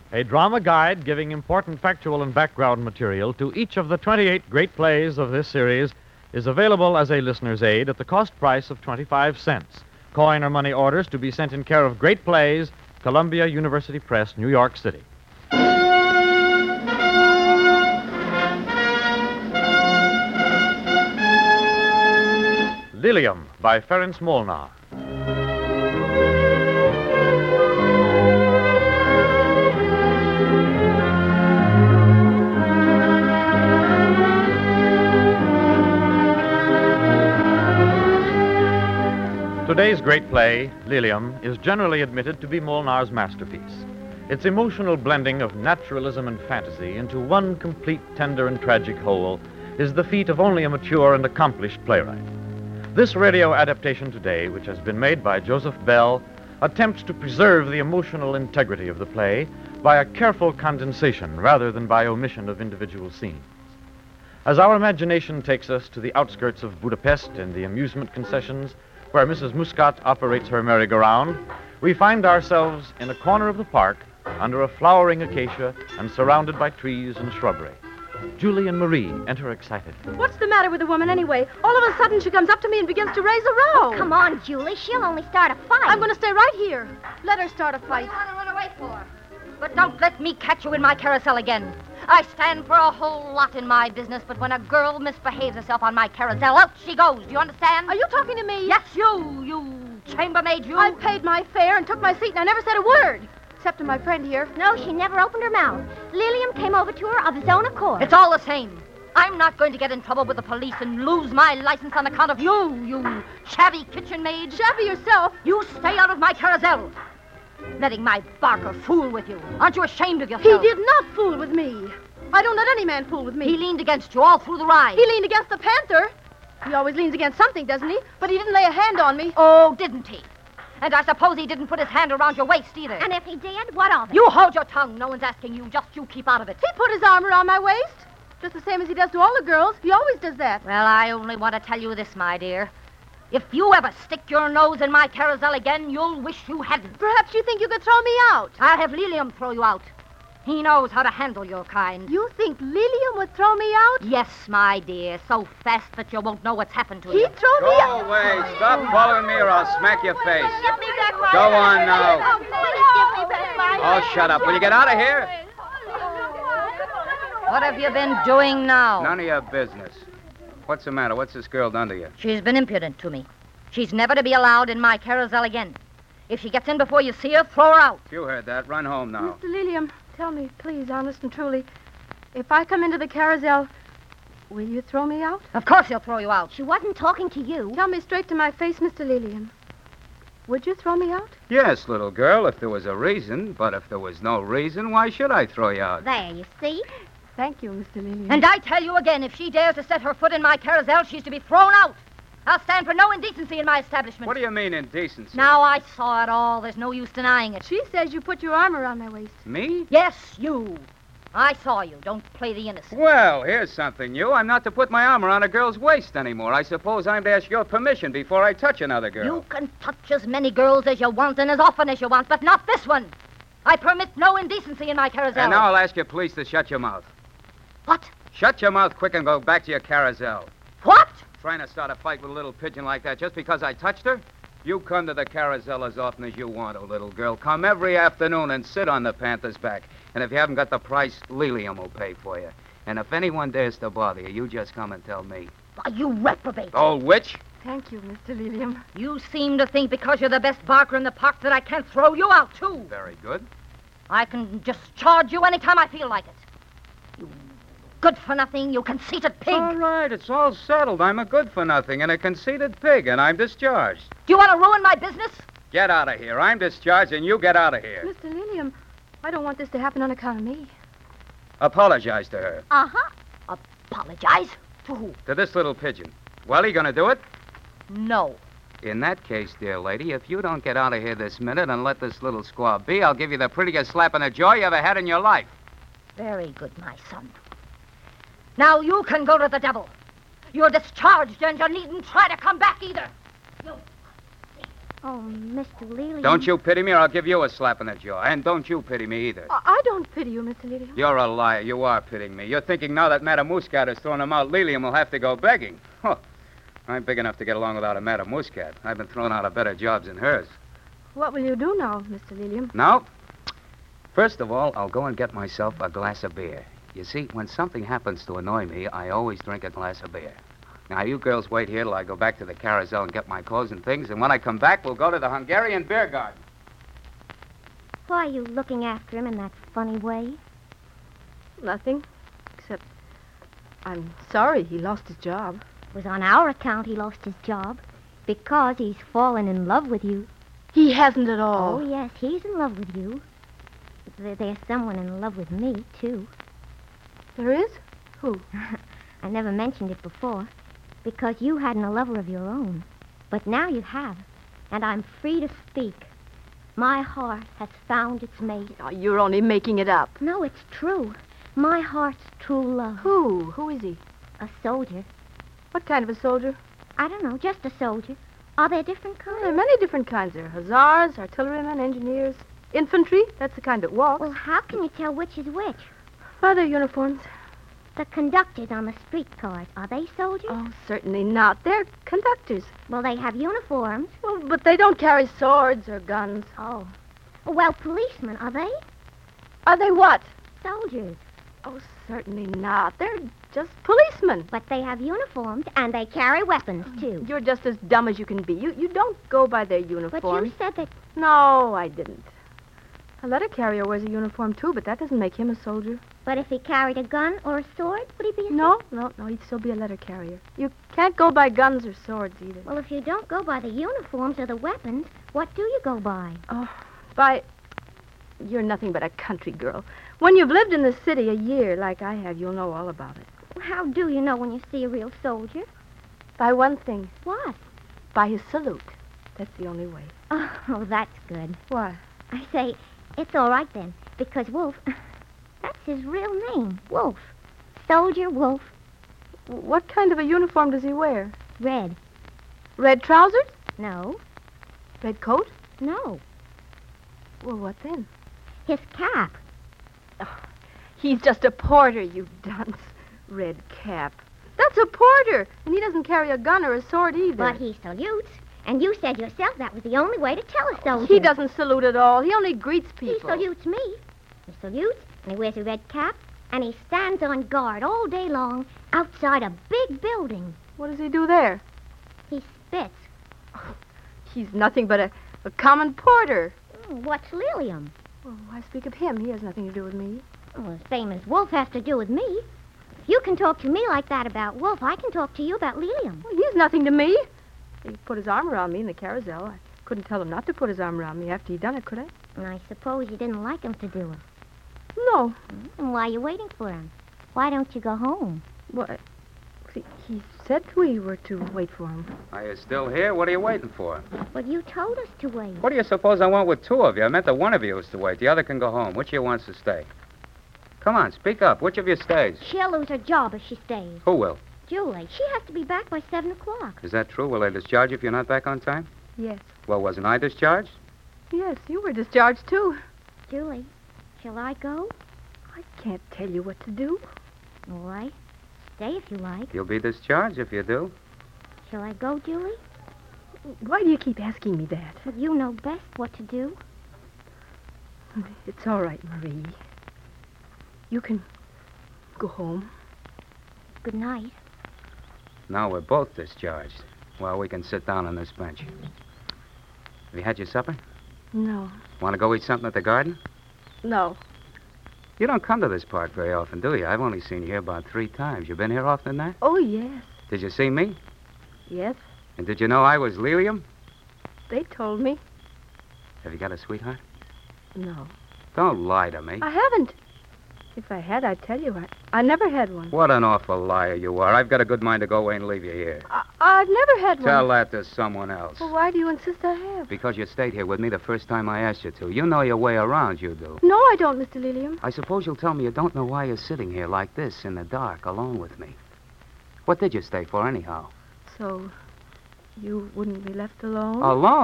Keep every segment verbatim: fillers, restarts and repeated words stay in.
a drama guide giving important factual and background material to each of the twenty-eight great plays of this series is available as a listener's aid at the cost price of twenty-five cents. Coin or money orders to be sent in care of Great Plays, Columbia University Press, New York City. Lilium by Ferenc Molnar. Today's great play, Lilium, is generally admitted to be Molnar's masterpiece. Its emotional blending of naturalism and fantasy into one complete, tender, and tragic whole is the feat of only a mature and accomplished playwright. This radio adaptation today, which has been made by Joseph Bell, attempts to preserve the emotional integrity of the play by a careful condensation rather than by omission of individual scenes. As our imagination takes us to the outskirts of Budapest and the amusement concessions, where Missus Muscat operates her merry-go-round, we find ourselves in a corner of the park under a flowering acacia and surrounded by trees and shrubbery. Julie and Marie enter excited. What's the matter with the woman anyway? All of a sudden she comes up to me and begins to raise a row. Oh, come on, Julie. She'll only start a fight. I'm going to stay right here. Let her start a fight. What do you want to run away for? But don't let me catch you in my carousel again. I stand for a whole lot in my business, but when a girl misbehaves herself on my carousel, out she goes. Do you understand? Are you talking to me? Yes, you. You chambermaid, you. I paid my fare and took my seat, and I never said a word. Except to my friend here. No, she never opened her mouth. Lilium came over to her of his own accord. It's all the same. I'm not going to get in trouble with the police and lose my license on account of you, you shabby kitchen maid. Shabby yourself? You stay out of my carousel. Letting my Barker fool with you. Aren't you ashamed of yourself? He did not fool with me. I don't let any man fool with me. He leaned against you all through the ride. He leaned against the panther. He always leans against something, doesn't he? But he didn't lay a hand on me. Oh, didn't he? And I suppose he didn't put his hand around your waist either. And if he did, what of it? You hold your tongue. No one's asking you. Just you keep out of it. He put his arm around my waist. Just the same as he does to all the girls. He always does that. Well, I only want to tell you this, my dear. If you ever stick your nose in my carousel again, you'll wish you hadn't. Perhaps you think you could throw me out. I'll have Lilium throw you out. He knows how to handle your kind. You think Lilium would throw me out? Yes, my dear. So fast that you won't know what's happened to He'd you. He'd throw Go me out. Go away. Stop following me or I'll smack your face. Give me back my Go on now. Oh, please give me back my Oh, shut up. Will you get out of here? What have you been doing now? None of your business. What's the matter? What's this girl done to you? She's been impudent to me. She's never to be allowed in my carousel again. If she gets in before you see her, throw her out. You heard that. Run home now. Mister Lilium, tell me, please, honest and truly, if I come into the carousel, will you throw me out? Of course he'll throw you out. She wasn't talking to you. Tell me straight to my face, Mister Lilium. Would you throw me out? Yes, little girl, if there was a reason. But if there was no reason, why should I throw you out? There, you see? Thank you, Mister Lilium. And I tell you again, if she dares to set her foot in my carousel, she's to be thrown out. I'll stand for no indecency in my establishment. What do you mean, indecency? Now, I saw it all. There's no use denying it. She says you put your arm around my waist. Me? Yes, you. I saw you. Don't play the innocent. Well, here's something new. I'm not to put my arm around a girl's waist anymore. I suppose I'm to ask your permission before I touch another girl. You can touch as many girls as you want and as often as you want, but not this one. I permit no indecency in my carousel. And now I'll ask you, please, to shut your mouth. What? Shut your mouth quick and go back to your carousel. What? Trying to start a fight with a little pigeon like that just because I touched her? You come to the carousel as often as you want to, little girl. Come every afternoon and sit on the panther's back. And if you haven't got the price, Lilium will pay for you. And if anyone dares to bother you, you just come and tell me. Why, you reprobate. Old witch? Thank you, Mister Lilium. You seem to think because you're the best barker in the park that I can't throw you out, too. Very good. I can just charge you anytime I feel like it. You good-for-nothing, you conceited pig. All right, it's all settled. I'm a good-for-nothing and a conceited pig, and I'm discharged. Do you want to ruin my business? Get out of here. I'm discharged, and you get out of here. Mister Lilium, I don't want this to happen on account of me. Apologize to her. Uh-huh. Apologize? To who? To this little pigeon. Well, you gonna do it? No. In that case, dear lady, if you don't get out of here this minute and let this little squaw be, I'll give you the prettiest slap in the jaw you ever had in your life. Very good, my son. Now you can go to the devil. You're discharged, and you needn't try to come back either. You... Oh, Mister Lilium. Don't you pity me or I'll give you a slap in the jaw. And don't you pity me either. I, I don't pity you, Mister Lilium. You're a liar. You are pitying me. You're thinking now that Madame Muscat has thrown him out, Lilium will have to go begging. Huh. I'm big enough to get along without a Madame Muscat. I've been thrown out of better jobs than hers. What will you do now, Mister Lilium? Now, first of all, I'll go and get myself a glass of beer. You see, when something happens to annoy me, I always drink a glass of beer. Now, you girls wait here till I go back to the carousel and get my clothes and things, and when I come back, we'll go to the Hungarian beer garden. Why are you looking after him in that funny way? Nothing, except I'm sorry he lost his job. It was on our account he lost his job. Because he's fallen in love with you. He hasn't at all. Oh, yes, he's in love with you. There- There's someone in love with me, too. There is? Who? I never mentioned it before. Because you hadn't a lover of your own. But now you have. And I'm free to speak. My heart has found its mate. Oh, you're only making it up. No, it's true. My heart's true love. Who? Who is he? A soldier. What kind of a soldier? I don't know, just a soldier. Are there different kinds? There are many different kinds. There are hussars, artillerymen, engineers, infantry. That's the kind that walks. Well, how can you tell which is which? By their uniforms. The conductors on the streetcars, are they soldiers? Oh, certainly not. They're conductors. Well, they have uniforms. Well, but they don't carry swords or guns. Oh. Well, policemen, are they? Are they what? Soldiers. Oh, certainly not. They're just policemen. But they have uniforms, and they carry weapons, too. You're just as dumb as you can be. You you don't go by their But uniforms. you said that... No, I didn't. A letter carrier wears a uniform, too, but that doesn't make him a soldier. But if he carried a gun or a sword, would he be a No, no, no, he'd still be a letter carrier. You can't go by guns or swords either. Well, if you don't go by the uniforms or the weapons, what do you go by? Oh, by... You're nothing but a country girl. When you've lived in the city a year like I have, you'll know all about it. How do you know when you see a real soldier? By one thing. What? By his salute. That's the only way. Oh, that's good. Why? I say, it's all right then, because Wolf, that's his real name, Wolf. Soldier Wolf. What kind of a uniform does he wear? Red. Red trousers? No, Red coat? no. Well, what then? His cap. He's just a porter, you dunce. Red cap. That's a porter, and he doesn't carry a gun or a sword either. But he salutes. And you said yourself that was the only way to tell a soldier. He doesn't salute at all. He only greets He people. salutes me. He salutes, and he wears a red cap, and he stands on guard all day long outside a big building. What does he do there? He spits. He's nothing but a, a common porter. Oh, what's Lilium? Oh, I speak of him. He has nothing to do with me. Oh, the same as Wolf has to do with me. If you can talk to me like that about Wolf, I can talk to you about Lilium. Well, he's nothing to me. He put his arm around me in the carousel. I couldn't tell him not to put his arm around me after he'd done it, could I? And I suppose you didn't like him to do it. No. And why are you waiting for him? Why don't you go home? What? See, he said we were to wait for him. Are you still here? What are you waiting for? But you told us to wait. What do you suppose I want with two of you? I meant that one of you is to wait. The other can go home. Which of you wants to stay? Come on, speak up. Which of you stays? She'll lose her job if she stays. Who will? Julie, she has to be back by seven o'clock. Is that true? Will they discharge you if you're not back on time? Yes. Well, wasn't I discharged? Yes, you were discharged, too. Julie, shall I go? I can't tell you what to do. All right. Stay if you like. You'll be discharged if you do. Shall I go, Julie? Why do you keep asking me that? Well, you know best what to do. It's all right, Marie. You can go home. Good night. Now we're both discharged. Well, we can sit down on this bench. Have you had your supper? No. Want to go eat something at the garden? No. You don't come to this park very often, do you? I've only seen you here about three times. You been here often than that? Oh, yes. Did you see me? Yes. And did you know I was Lilium? They told me. Have you got a sweetheart? No. Don't lie to me. I haven't. If I had, I'd tell you. I, I never had one. What an awful liar you are. I've got a good mind to go away and leave you here. I, I've never had Tell one. that to someone else. Well, why do you insist I have? Because you stayed here with me the first time I asked you to. You know your way around, you do. No, I don't, Mister Lilium. I suppose you'll tell me you don't know why you're sitting here like this in the dark alone with me. What did you stay for, anyhow? So, you wouldn't be left alone? Alone?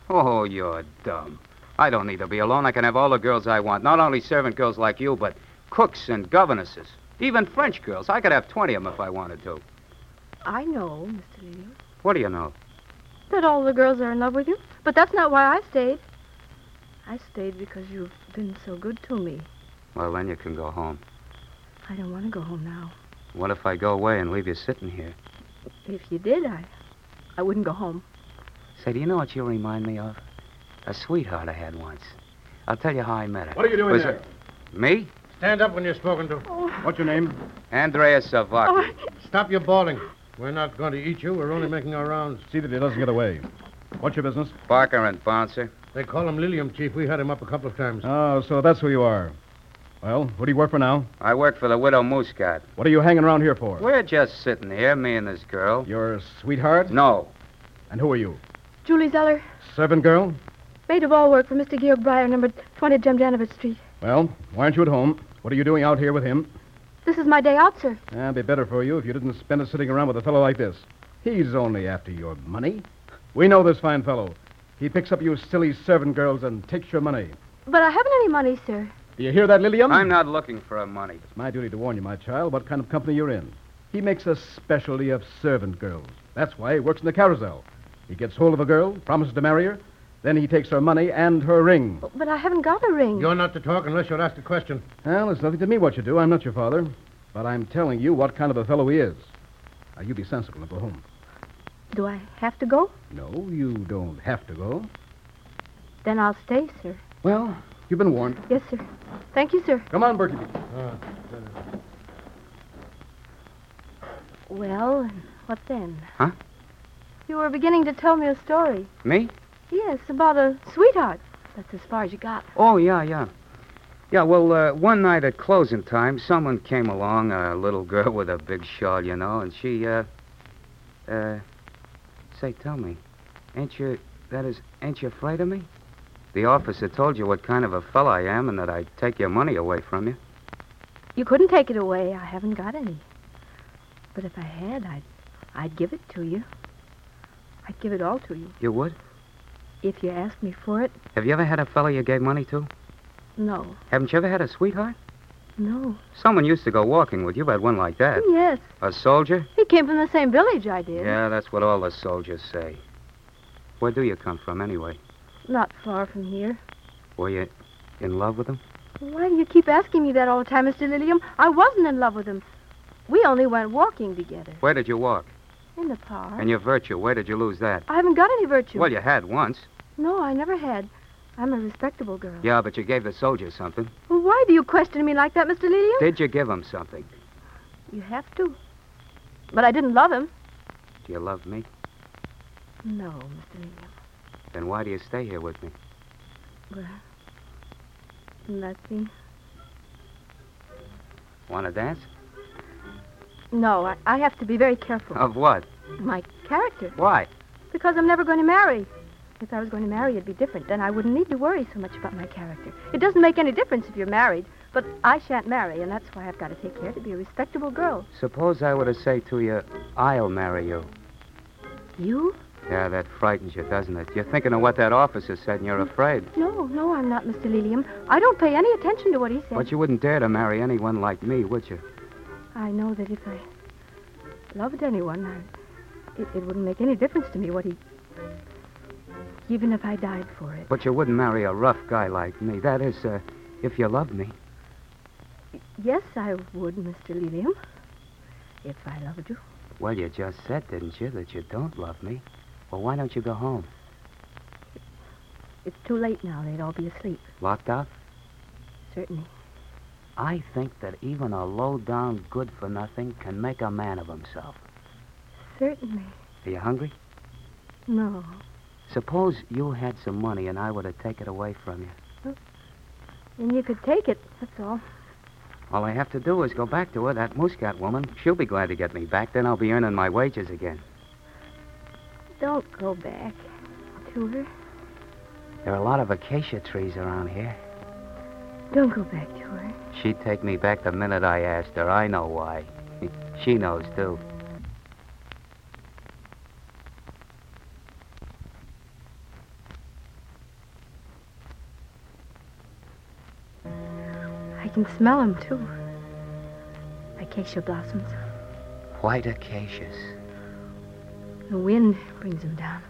Oh, you're dumb. I don't need to be alone. I can have all the girls I want. Not only servant girls like you, but cooks and governesses. Even French girls. I could have twenty of them if I wanted to. I know, Mister Lilliam, What do you know? that all the girls are in love with you. But that's not why I stayed. I stayed because you've been so good to me. Well, then you can go home. I don't want to go home now. What if I go away and leave you sitting here? If you did, I, I wouldn't go home. Say, do you know what you remind me of? A sweetheart I had once. I'll tell you how I met her. What are you doing Was there? it- Me? Stand up when you're spoken to. What's your name? Andrea Savaki. Stop your bawling. We're not going to eat you. We're only making our rounds. See that he doesn't get away. What's your business? Barker and Bouncer. They call him Lilliam, Chief. We had him up a couple of times. Oh, so that's who you are. Well, what do you work for now? I work for the widow Muscat. What are you hanging around here for? We're just sitting here, me and this girl. Your sweetheart? No. And who are you? Julie Zeller, Servant girl? maid of all work for Mister Georg Breyer, number twenty Jemjanovic Street. Well, why aren't you at home? What are you doing out here with him? This is my day out, sir. It'd be better for you if you didn't spend it sitting around with a fellow like this. He's only after your money. We know this fine fellow. He picks up you silly servant girls and takes your money. But I haven't any money, sir. Do you hear that, Lilliam? I'm not looking for her money. It's my duty to warn you, my child, what kind of company you're in. He makes a specialty of servant girls. That's why he works in the carousel. He gets hold of a girl, promises to marry her, then he takes her money and her ring. But I haven't got a ring. You're not to talk unless you're asked a question. Well, it's nothing to me what you do. I'm not your father. But I'm telling you what kind of a fellow he is. Now, you be sensible and go home. Do I have to go? No, you don't have to go. Then I'll stay, sir. Well, you've been warned. Yes, sir. Thank you, sir. Come on, Berkey. Uh, Well, what then? Huh? You were beginning to tell me a story. Me? Yes, about a sweetheart. That's as far as you got. Oh, yeah, yeah. Yeah, well, uh, one night at closing time, someone came along, a little girl with a big shawl, you know, and she, uh, uh, say, tell me, ain't you, that is, ain't you afraid of me? The officer told you what kind of a fella I am and that I'd take your money away from you. You couldn't take it away. I haven't got any. But if I had, I'd, I'd give it to you. I'd give it all to you. You would? If you asked me for it, Have you ever had a fella you gave money to? no. Haven't you ever had a sweetheart? No. Someone used to go walking with you. You've had one like that. Yes. A soldier? He came from the same village I did. Yeah, that's what all the soldiers say. Where do you come from, anyway? Not far from here. Were you in love with him? Why do you keep asking me that all the time, Mister Lilliam? I wasn't in love with him. We only went walking together. Where did you walk? In the park. And your virtue, where did you lose that? I haven't got any virtue. Well, you had once. No, I never had. I'm a respectable girl. Yeah, but you gave the soldier something. Well, why do you question me like that, Mister Lilliam? Did you give him something? You have to. But I didn't love him. Do you love me? No, Mister Lilliam. Then why do you stay here with me? Well, nothing. Want to dance? No, I, I have to be very careful. Of what? My character. Why? Because I'm never going to marry. If I was going to marry, it'd be different. Then I wouldn't need to worry so much about my character. It doesn't make any difference if you're married, but I shan't marry, and that's why I've got to take care to be a respectable girl. Suppose I were to say to you, I'll marry you. You? Yeah, that frightens you, doesn't it? You're thinking of what that officer said and you're afraid. No, no, I'm not, Mister Lilliam. I don't pay any attention to what he says. But you wouldn't dare to marry anyone like me, would you? I know that if I loved anyone, I, it, it wouldn't make any difference to me what he... Even if I died for it. But you wouldn't marry a rough guy like me. That is, uh, if you loved me. Yes, I would, Mister Lilliam. If I loved you. Well, you just said, didn't you, that you don't love me? Well, why don't you go home? It's too late now. They'd all be asleep. Locked out? Certainly. I think that even a low-down good-for-nothing can make a man of himself. Certainly. Are you hungry? No. Suppose you had some money and I were to take it away from you. And you could take it, that's all. All I have to do is go back to her, that Muscat woman. She'll be glad to get me back. Then I'll be earning my wages again. Don't go back to her. There are a lot of acacia trees around here. Don't go back to her. She'd take me back the minute I asked her. I know why. She knows, too. I can smell them, too. Acacia blossoms. White acacias. The wind brings them down.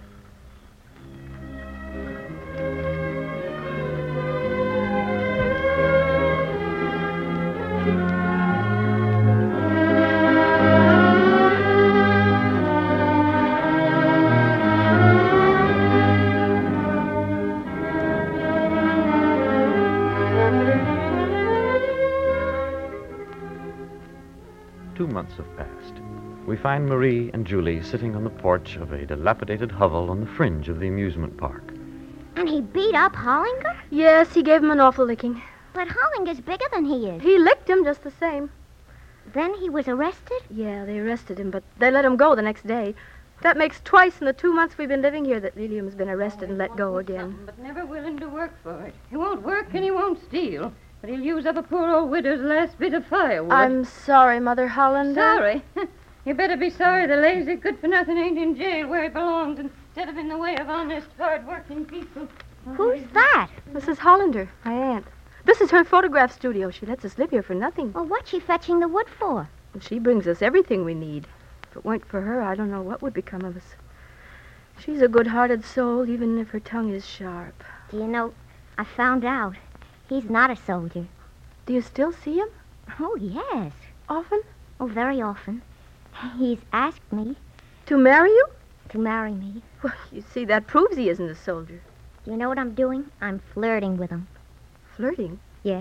Two months have passed. We find Marie and Julie sitting on the porch of a dilapidated hovel on the fringe of the amusement park. And he beat up Hollinger? Yes, he gave him an awful licking. But Hollinger's bigger than he is. He licked him just the same. Then he was arrested? Yeah, they arrested him, but they let him go the next day. That makes twice in the two months we've been living here that Lilium's been arrested and let go again. But never willing to work for it. He won't work and he won't steal. But he'll use up a poor old widow's last bit of firewood. I'm sorry, Mother Hollander. Sorry? You better be sorry the lazy good-for-nothing ain't in jail where he belongs instead of in the way of honest, hard-working people. Who's that? Missus Hollander, my aunt. This is her photograph studio. She lets us live here for nothing. Well, what's she fetching the wood for? And she brings us everything we need. If it weren't for her, I don't know what would become of us. She's a good-hearted soul, even if her tongue is sharp. Do you know, I found out he's not a soldier. Do you still see him? Oh, yes. Often? Oh, very often. He's asked me To marry you? to marry me. Well, you see, that proves he isn't a soldier. Do you know what I'm doing? I'm flirting with him. Flirting? Yes.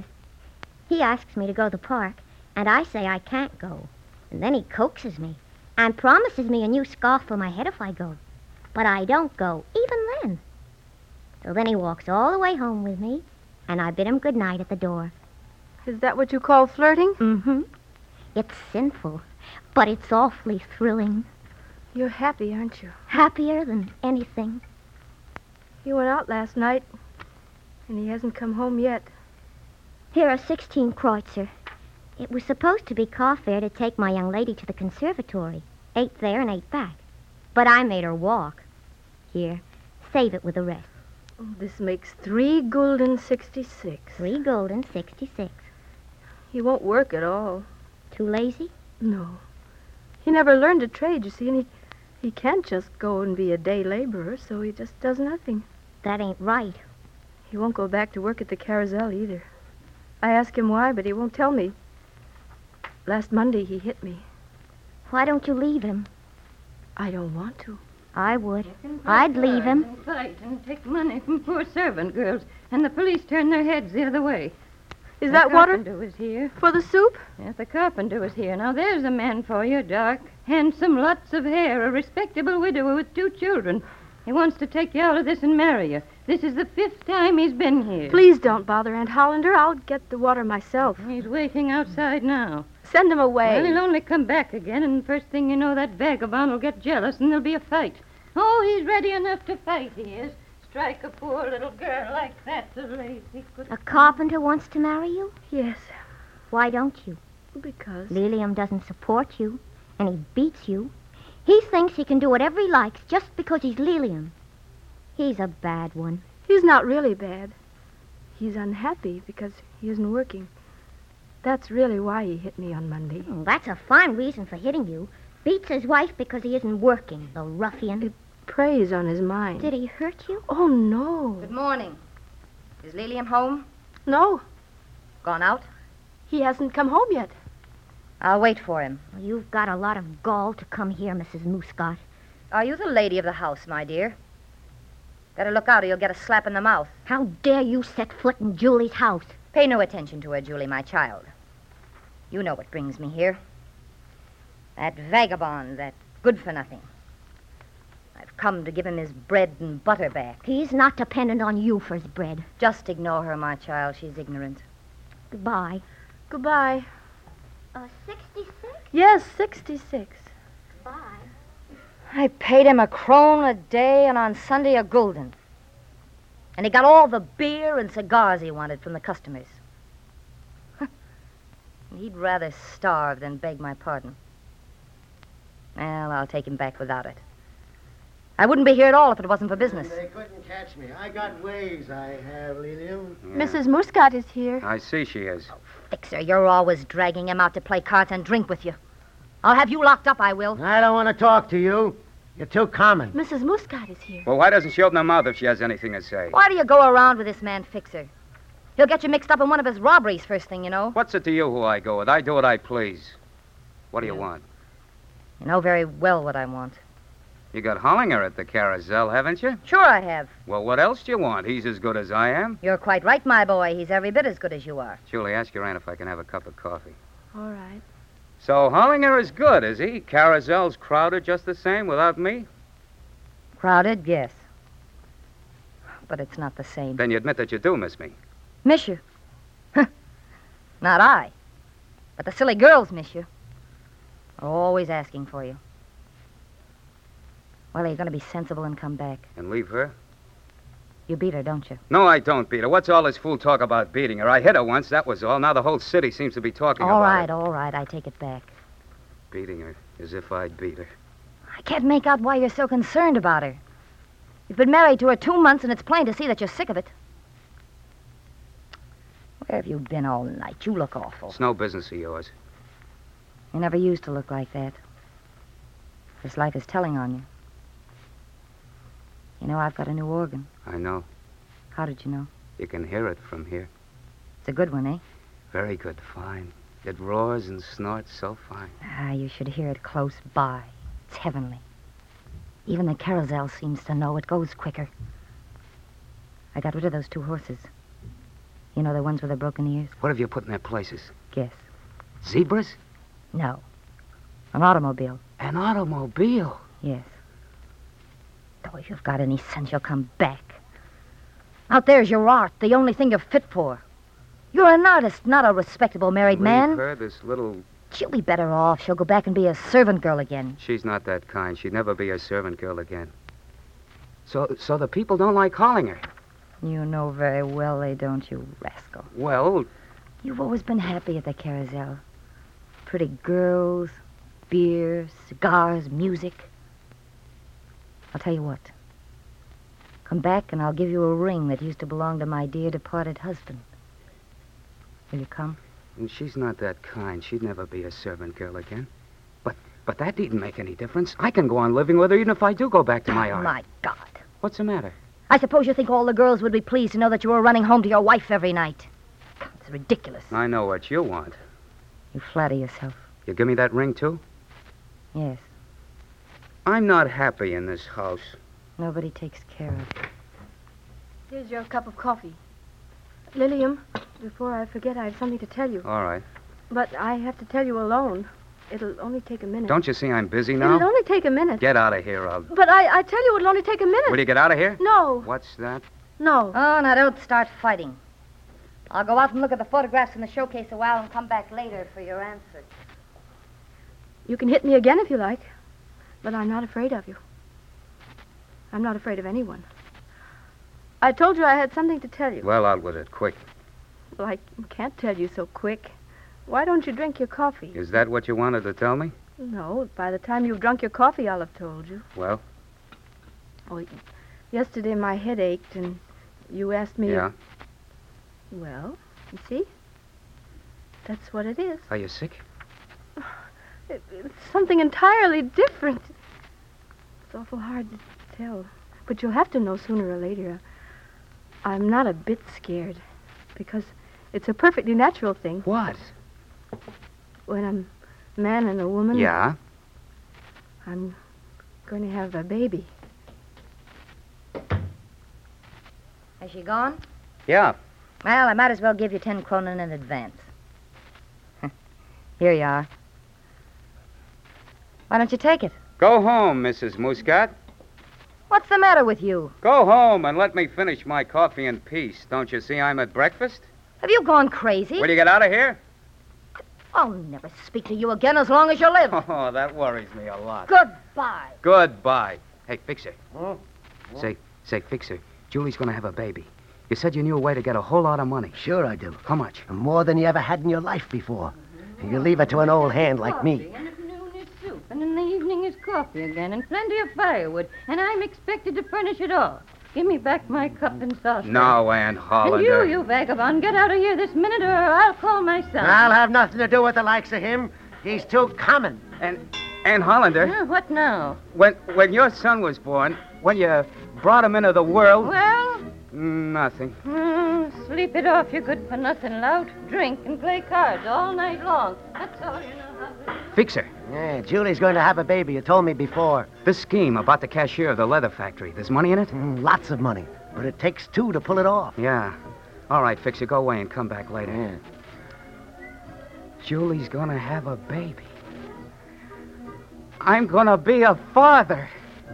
He asks me to go to the park, and I say I can't go. And then he coaxes me and promises me a new scarf for my head if I go. But I don't go, even then. So then he walks all the way home with me, and I bid him good night at the door. Is that what you call flirting? Mm-hmm. It's sinful, but it's awfully thrilling. You're happy, aren't you? Happier than anything. He went out last night, and he hasn't come home yet. Here are sixteen kreutzer. It was supposed to be car fare to take my young lady to the conservatory. Eight there and eight back. But I made her walk. Here, save it with the rest. Oh, this makes three gulden sixty-six. Three golden, sixty-six. He won't work at all. Too lazy? No. He never learned a trade, you see, and he, he can't just go and be a day laborer, so he just does nothing. That ain't right. He won't go back to work at the carousel either. I ask him why, but he won't tell me. Last Monday, he hit me. Why don't you leave him? I don't want to. I would. I'd leave him. And fight and take money from poor servant girls, and the police turn their heads the other way. Is the that water carpenter was here. for the soup? Yes, the carpenter was here. Now, there's a man for you, dark, handsome, lots of hair, a respectable widower with two children. He wants to take you out of this and marry you. This is the fifth time he's been here. Please don't bother, Aunt Hollander. I'll get the water myself. He's waiting outside now. Send him away. Well, he'll only come back again, and first thing you know, that vagabond will get jealous, and there'll be a fight. Oh, he's ready enough to fight, he is. Strike a poor little girl like that, the lazy good... A carpenter wants to marry you? Yes, Why don't you? because... Lilium doesn't support you, and he beats you. He thinks he can do whatever he likes just because he's Lilium. He's a bad one. He's not really bad. He's unhappy because he isn't working. That's really why he hit me on Monday. Oh, that's a fine reason for hitting you. Beats his wife because he isn't working, the ruffian. It preys on his mind. Did he hurt you? Oh, no. Good morning. Is Lilium home? No, Gone out? he hasn't come home yet. I'll wait for him. Well, you've got a lot of gall to come here, Missus Muscott. Are you the lady of the house, my dear? Better look out or you'll get a slap in the mouth. How dare you set foot in Julie's house? Pay no attention to her, Julie, my child. You know what brings me here. That vagabond, that good-for-nothing. I've come to give him his bread and butter back. He's not dependent on you for his bread. Just ignore her, my child. She's ignorant. Goodbye. Goodbye. Uh, sixty-six? Yes, sixty-six. Bye. I paid him a krone a day and on Sunday a gulden. And he got all the beer and cigars he wanted from the customers. He'd rather starve than beg my pardon. Well, I'll take him back without it. I wouldn't be here at all if it wasn't for business. They couldn't catch me. I got ways, I have, Lilium. Missus Muscat is here. I see she is. Oh, Fixer, you're always dragging him out to play cards and drink with you. I'll have you locked up, I will. I don't want to talk to you. You're too common. Missus Muscat is here. Well, why doesn't she open her mouth if she has anything to say? Why do you go around with this man, Fixer? He'll get you mixed up in one of his robberies first thing you know. What's it to you who I go with? I do what I please. What do you want? You know very well what I want. You got Hollinger at the Carousel, haven't you? Sure I have. Well, what else do you want? He's as good as I am. You're quite right, my boy. He's every bit as good as you are. Julie, ask your aunt if I can have a cup of coffee. All right. So Hollinger is good, is he? Carousel's crowded just the same without me? Crowded, yes. But it's not the same. Then you admit that you do miss me. Miss you? Not I. But the silly girls miss you. Are always asking for you. Well, are you going to be sensible and come back? And leave her? You beat her, don't you? No, I don't beat her. What's all this fool talk about beating her? I hit her once, that was all. Now the whole city seems to be talking All about right, it. all right. I take it back. Beating her, as if I'd beat her. I can't make out why you're so concerned about her. You've been married to her two months, and it's plain to see that you're sick of it. Where have you been all night? You look awful. It's no business of yours. You never used to look like that. This life is telling on you. You know, I've got a new organ. I know. How did you know? You can hear it from here. It's a good one, eh? Very good, fine. It roars and snorts so fine. Ah, you should hear it close by. It's heavenly. Even the Carousel seems to know it goes quicker. I got rid of those two horses. You know, the ones with the broken ears? What have you put in their places? Guess. Zebras? No. An automobile. An automobile? Yes. Oh, if you've got any sense, you'll come back. Out there's your art, the only thing you're fit for. You're an artist, not a respectable married Leave man. her, this little... She'll be better off. She'll go back and be a servant girl again. She's not that kind. She'd never be a servant girl again. So, so the people don't like Hollinger. You know very well they don't, you rascal. Well... You've always been happy at the Carousel. Pretty girls, beer, cigars, music. I'll tell you what. Come back and I'll give you a ring that used to belong to my dear departed husband. Will you come? And she's not that kind. She'd never be a servant girl again. But but that needn't make any difference. I can go on living with her even if I do go back to my art. My God. What's the matter? I suppose you think all the girls would be pleased to know that you were running home to your wife every night. God, it's ridiculous. I know what you want. You flatter yourself. You give me that ring, too? Yes. I'm not happy in this house. Nobody takes care of it. Here's your cup of coffee. Lilium, before I forget, I have something to tell you. All right. But I have to tell you alone. It'll only take a minute. Don't you see I'm busy now? It'll only take a minute. Get out of here. I'll... But I, I tell you, it'll only take a minute. Will you get out of here? No. What's that? No. Oh, now don't start fighting. I'll go out and look at the photographs in the showcase a while and come back later for your answer. You can hit me again if you like. But I'm not afraid of you. I'm not afraid of anyone. I told you I had something to tell you. Well, out with it, quick. Well, I can't tell you so quick. Why don't you drink your coffee? Is that what you wanted to tell me? No, by the time you've drunk your coffee, I'll have told you. Well? Oh, yesterday my head ached, and you asked me... Yeah? If... Well, you see? That's what it is. Are you sick? It, it's something entirely different. It's awful hard to tell. But you'll have to know sooner or later. I'm not a bit scared, because it's a perfectly natural thing. What? When a man and a woman... Yeah? I'm going to have a baby. Has she gone? Yeah. Well, I might as well give you ten kronen in advance. Here you are. Why don't you take it? Go home, Missus Muscat. What's the matter with you? Go home and let me finish my coffee in peace. Don't you see I'm at breakfast? Have you gone crazy? Will you get out of here? I'll never speak to you again as long as you live. Oh, that worries me a lot. Goodbye. Goodbye. Hey, Fixer. Huh? Say, say, Fixer, Julie's going to have a baby. You said you knew a way to get a whole lot of money. Sure I do. How much? More than you ever had in your life before. You leave it to an old hand like me. And at noon is soup, and in the evening is coffee again, and plenty of firewood, and I'm expected to furnish it all. Give me back my cup and saucer. No, Aunt And Hollander. you, you vagabond, get out of here this minute or I'll call my son. I'll have nothing to do with the likes of him. He's too common. And Aunt Hollander, Huh, what now? when when your son was born, when you brought him into the world, Well, nothing. mm, sleep it off, you good-for-nothing lout. Drink and play cards all night long. That's all you know how to do. Fixer, Yeah, Julie's going to have a baby. You told me before. this scheme about the cashier of the leather factory, there's money in it? Mm, lots of money. But it takes two to pull it off. Yeah. All right, Fixer, go away and come back later. Yeah. Julie's gonna have a baby. I'm gonna be a father.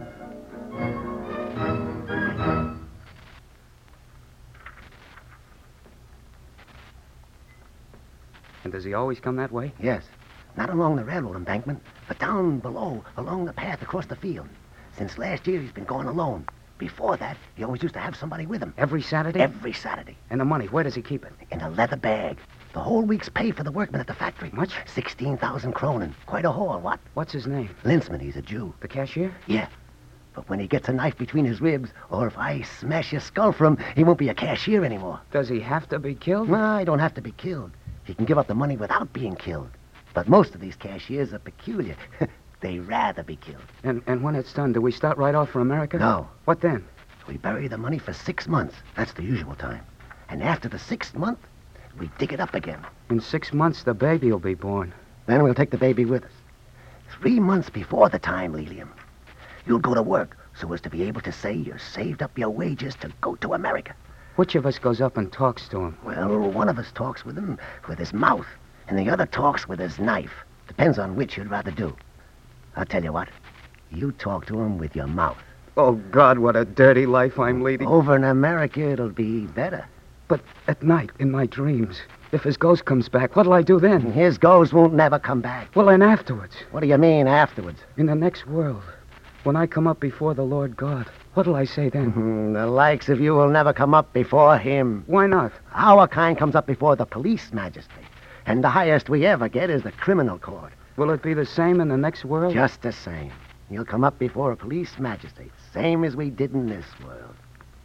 And does he always come that way? Yes. Not along the railroad embankment, but down below, along the path across the field. Since last year, he's been going alone. Before that, he always used to have somebody with him. Every Saturday? Every Saturday. And the money, where does he keep it? In a leather bag. The whole week's pay for the workmen at the factory. Much? sixteen thousand kronen. Quite a haul, what? What's his name? Linsman, he's a Jew. The cashier? Yeah. But when he gets a knife between his ribs, or if I smash his skull for him, he won't be a cashier anymore. Does he have to be killed? No, he don't have to be killed. He can give up the money without being killed. But most of these cashiers are peculiar. They rather be killed. And and when it's done, do we start right off for America? No. What then? We bury the money for six months. That's the usual time. And after the sixth month, we dig it up again. In six months, the baby will be born. Then we'll take the baby with us. Three months before the time, Lilium, you'll go to work so as to be able to say you saved up your wages to go to America. Which of us goes up and talks to him? Well, one of us talks with him with his mouth, and the other talks with his knife. Depends on which you'd rather do. I'll tell you what. You talk to him with your mouth. Oh, God, what a dirty life I'm leading. Over in America, it'll be better. But at night, in my dreams, if his ghost comes back, what'll I do then? His ghost won't never come back. Well, then afterwards, What do you mean, afterwards? in the next world, when I come up before the Lord God, what'll I say then? Hmm, the likes of you will never come up before him. Why not? Our kind comes up before the police magistrate. And the highest we ever get is the criminal court. Will it be the same in the next world? Just the same. You'll come up before a police magistrate, same as we did in this world.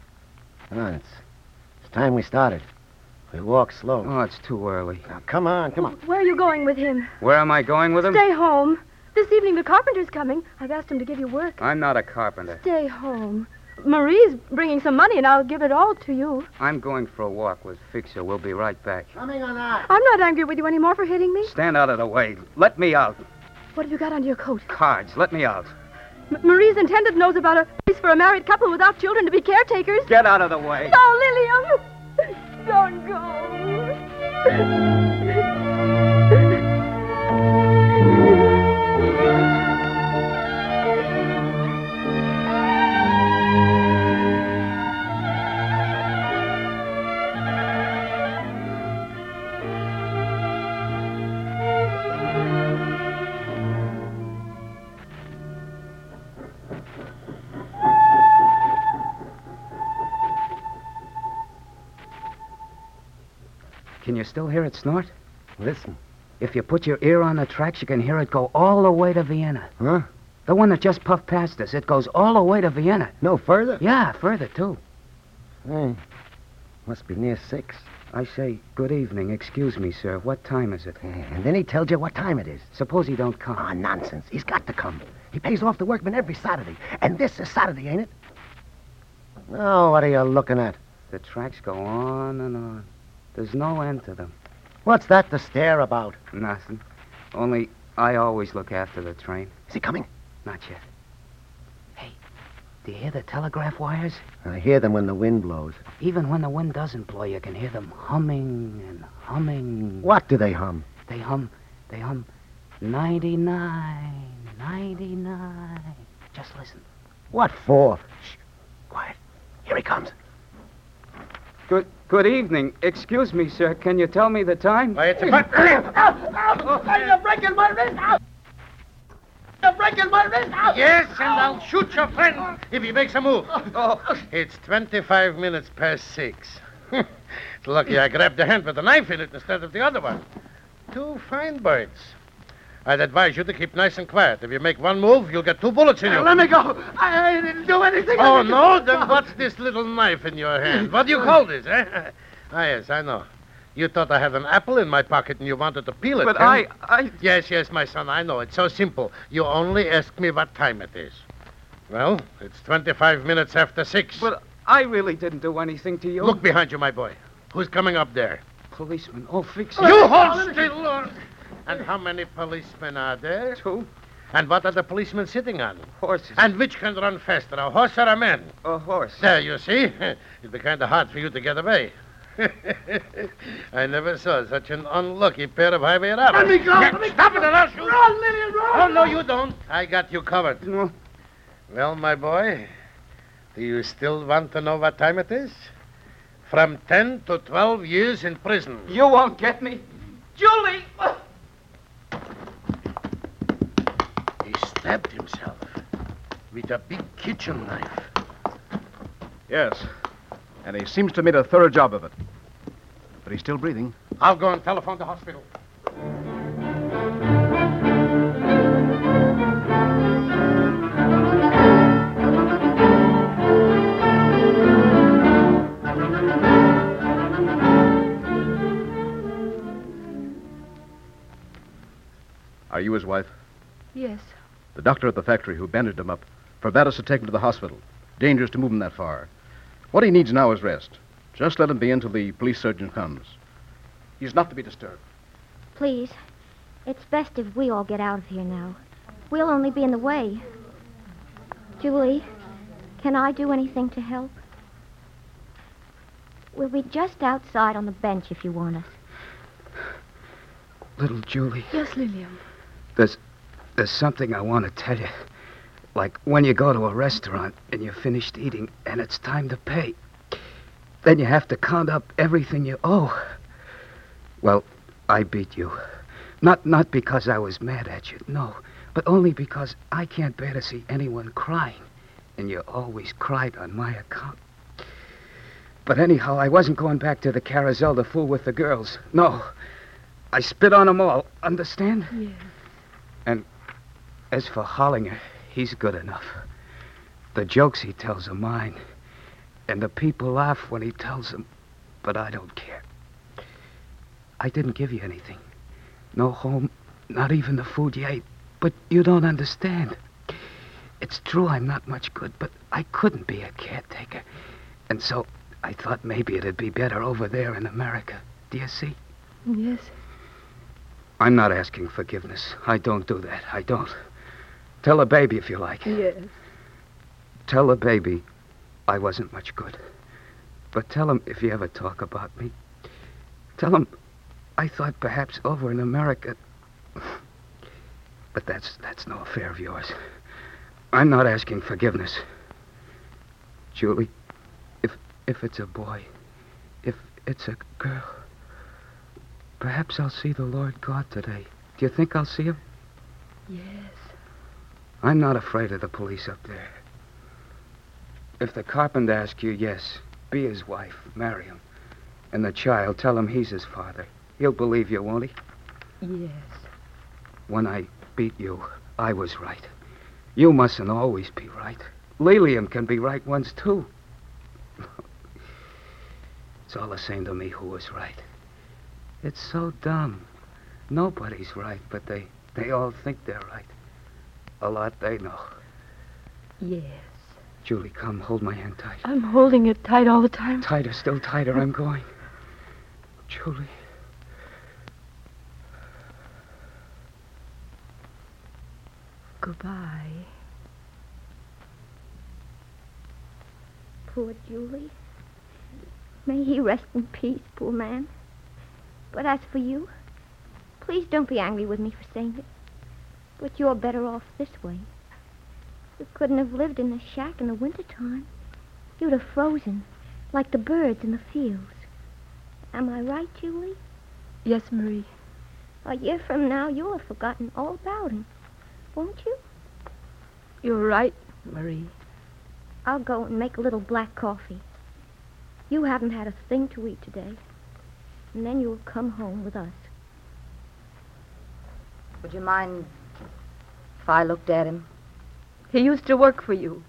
Oh, it's, it's time we started. We walk slow. Oh, it's too early. Now, come on, come on. Where are you going with him? Where am I going with him? Stay home. This evening the carpenter's coming. I've asked him to give you work. I'm not a carpenter. Stay home. Marie's bringing some money, and I'll give it all to you. I'm going for a walk with Fixer. We'll be right back. Coming or not? I'm not angry with you anymore for hitting me. Stand out of the way. Let me out. What have you got under your coat? Cards. Let me out. M- Marie's intendant knows about a place for a married couple without children to be caretakers. Get out of the way. No, Lilium! Don't go. Can you still hear it snort? Listen. If you put your ear on the tracks, you can hear it go all the way to Vienna. Huh? The one that just puffed past us, it goes all the way to Vienna. No further? Yeah, further, too. Hey, must be near six. I say, good evening. Excuse me, sir. What time is it? And then he tells you what time it is. Suppose he don't come. Ah, nonsense. He's got to come. He pays off the workmen every Saturday. And this is Saturday, ain't it? Oh, what are you looking at? The tracks go on and on. There's no end to them. What's that to stare about? Nothing. Only I always look after the train. Is he coming? Not yet. Hey, do you hear the telegraph wires? I hear them when the wind blows. Even when the wind doesn't blow, you can hear them humming and humming. What do they hum? They hum, they hum ninety-nine, ninety-nine. Just listen. What for? Shh. Quiet. Here he comes. Good good evening. Excuse me, sir. Can you tell me the time? Why, it's a... You're breaking my wrist out! You're breaking my wrist out! Yes, and I'll shoot your friend if he makes a move. Oh, it's twenty-five minutes past six. It's lucky I grabbed the hand with the knife in it instead of the other one. Two fine birds. I'd advise you to keep nice and quiet. If you make one move, you'll get two bullets in you. Uh, let me go. I, I didn't do anything. Oh, no? Then what's this little knife in your hand? What do you call this, eh? Ah, yes, I know. You thought I had an apple in my pocket and you wanted to peel it, But huh? I, I... Yes, yes, my son, I know. It's so simple. You only ask me what time it is. Well, it's twenty-five minutes after six. But I really didn't do anything to you. Look behind you, my boy. Who's coming up there? Policeman. Oh, fix You it. hold still. uh, And how many policemen are there? Two And what are the policemen sitting on? horses. And which can run faster, a horse or a man? A horse. There, you see? It'd be kind of hard for you to get away. I never saw such an unlucky pair of highway robbers. Let me go. Yeah, Let me stop go. it, or I'll shoot. Run, Lillian, run. Oh, no, you don't. I got you covered. No. Well, my boy, do you still want to know what time it is? From ten to twelve years in prison. You won't get me. Julie! He stabbed himself with a big kitchen knife. Yes. And he seems to have made a thorough job of it. But he's still breathing. I'll go and telephone the hospital. Are you his wife? Yes. The doctor at the factory who bandaged him up forbade us to take him to the hospital. Dangerous to move him that far. What he needs now is rest. Just let him be until the police surgeon comes. He's not to be disturbed. Please, it's best if we all get out of here now. We'll only be in the way. Julie, can I do anything to help? We'll be just outside on the bench if you want us. Little Julie, Yes, Lillian. there's, there's something I want to tell you. Like when you go to a restaurant and you're finished eating and it's time to pay. Then you have to count up everything you owe. Well, I beat you. Not not because I was mad at you, no. But only because I can't bear to see anyone crying. And you always cried on my account. But anyhow, I wasn't going back to the carousel to fool with the girls. No. I spit on them all, understand? Yes. And as for Hollinger, he's good enough. The jokes he tells are mine. And the people laugh when he tells them, but I don't care. I didn't give you anything. No home, not even the food you ate. But you don't understand. It's true I'm not much good, but I couldn't be a caretaker. And so I thought maybe it'd be better over there in America. Do you see? Yes. I'm not asking forgiveness. I don't do that. I don't. Tell the baby if you like. Yes. Tell the baby I wasn't much good. But tell him if you ever talk about me. Tell him I thought perhaps over in America. But that's that's no affair of yours. I'm not asking forgiveness. Julie, if if it's a boy, if it's a girl, perhaps I'll see the Lord God today. Do you think I'll see him? Yes. I'm not afraid of the police up there. If the carpenter asks you, yes, be his wife, marry him. And the child, tell him he's his father. He'll believe you, won't he? Yes. When I beat you, I was right. You mustn't always be right. Lilium can be right once, too. It's all the same to me who was right. It's so dumb. Nobody's right, but they, they all think they're right. A lot they know. Yes. Julie, come, hold my hand tight. I'm holding it tight all the time. Tighter, still tighter, I'm going. Julie. Goodbye. Poor Julie. May he rest in peace, poor man. But as for you, please don't be angry with me for saying it. But you're better off this way. You couldn't have lived in a shack in the wintertime. You'd have frozen, like the birds in the fields. Am I right, Julie? Yes, Marie. A year from now, you'll have forgotten all about him, won't you? You're right, Marie. I'll go and make a little black coffee. You haven't had a thing to eat today. And then you'll come home with us. Would you mind if I looked at him? He used to work for you.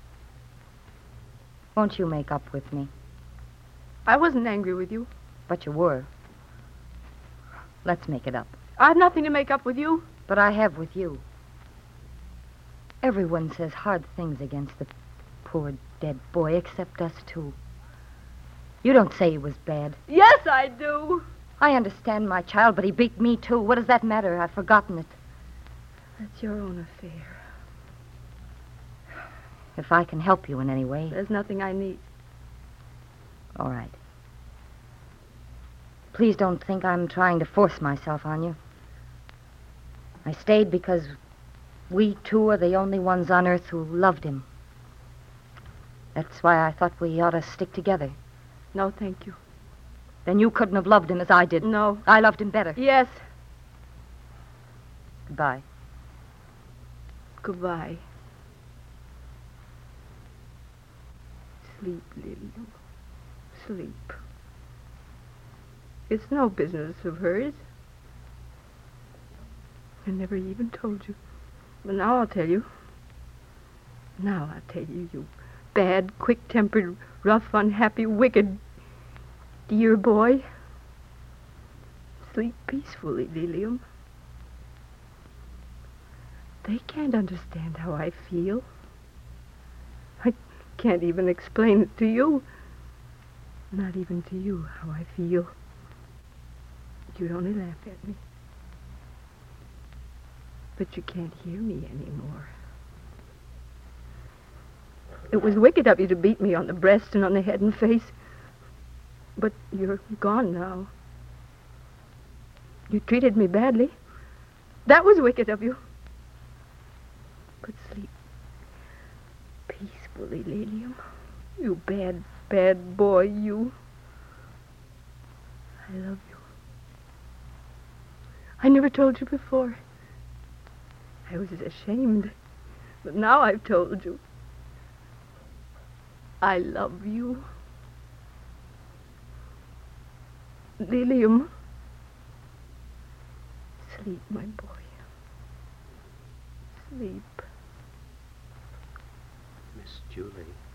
Won't you make up with me? I wasn't angry with you. But you were. Let's make it up. I've nothing to make up with you. But I have with you. Everyone says hard things against the poor dead boy, except us two. You don't say he was bad. Yes, I do. I understand my child, but he beat me, too. What does that matter? I've forgotten it. That's your own affair. If I can help you in any way. There's nothing I need. All right. Please don't think I'm trying to force myself on you. I stayed because we two are the only ones on earth who loved him. That's why I thought we ought to stick together. No, thank you. Then you couldn't have loved him as I did. No. I loved him better. Yes. Goodbye. Goodbye. Sleep, Lillian. Sleep. It's no business of hers. I never even told you. But now I'll tell you. Now I'll tell you, you bad, quick-tempered, rough, unhappy, wicked, dear boy. Sleep peacefully, Lilium. They can't understand how I feel. I can't even explain it to you. Not even to you, how I feel. You'd only laugh at me. But you can't hear me anymore. It was wicked of you to beat me on the breast and on the head and face. But you're gone now. You treated me badly. That was wicked of you. But sleep peacefully, Lilium. You bad, bad boy, you. I love you. I never told you before. I was ashamed. But now I've told you. I love you. Lilium. Sleep, my boy. Sleep. Miss Julie.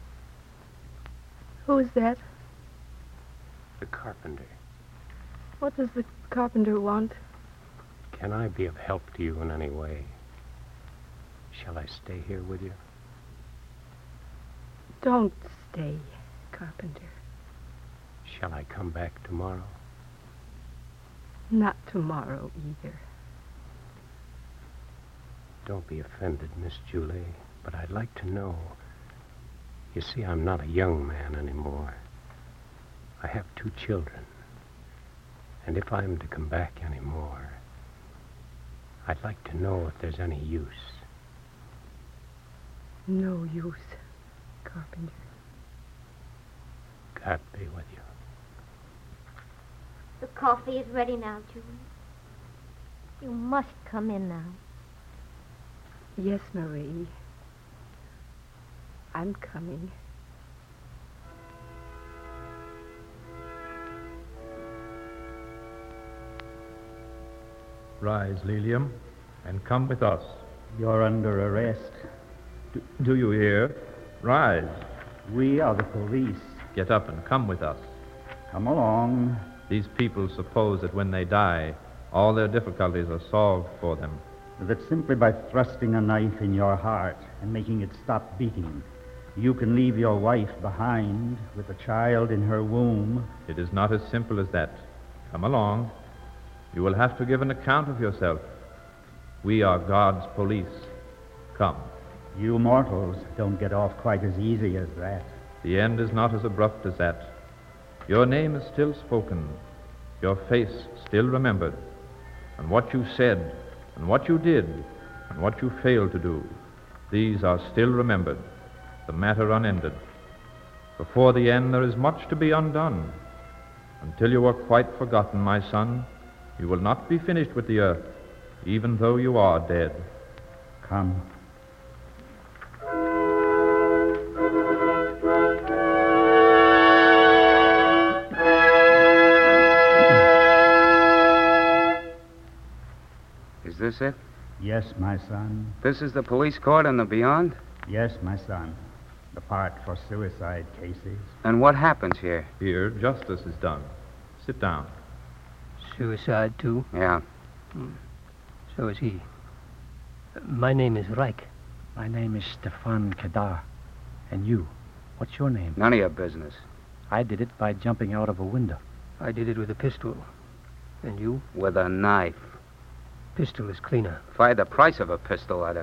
Who is that? The carpenter. What does the carpenter want? Can I be of help to you in any way? Shall I stay here with you? Don't stay, carpenter. Shall I come back tomorrow? Not tomorrow either. Don't be offended, Miss Julie, but I'd like to know. You see, I'm not a young man anymore. I have two children. And if I'm to come back anymore, I'd like to know if there's any use. No use, carpenter. God be with you. The coffee is ready now, Julie. You must come in now. Yes, Marie. I'm coming. Rise, Lilium, and come with us. You're under arrest. Do, do you hear? Rise. We are the police. Get up and come with us. Come along. These people suppose that when they die, all their difficulties are solved for them. That simply by thrusting a knife in your heart and making it stop beating, you can leave your wife behind with a child in her womb. It is not as simple as that. Come along. You will have to give an account of yourself. We are God's police. Come. You mortals don't get off quite as easy as that. The end is not as abrupt as that. Your name is still spoken, your face still remembered, and what you said, and what you did, and what you failed to do, these are still remembered, the matter unended. Before the end there is much to be undone. Until you are quite forgotten, my son, you will not be finished with the earth, even though you are dead. Come. Is this this it? Yes, my son. This is the police court and the beyond? Yes, my son. The part for suicide cases. And what happens here? Here, justice is done. Sit down. Suicide, too? Yeah. Hmm. So is he. My name is Reich. My name is Stefan Kedar. And you? What's your name? None of your business. I did it by jumping out of a window. I did it with a pistol. And you? With a knife. Pistol is cleaner. If I had the price of a pistol, I'd have...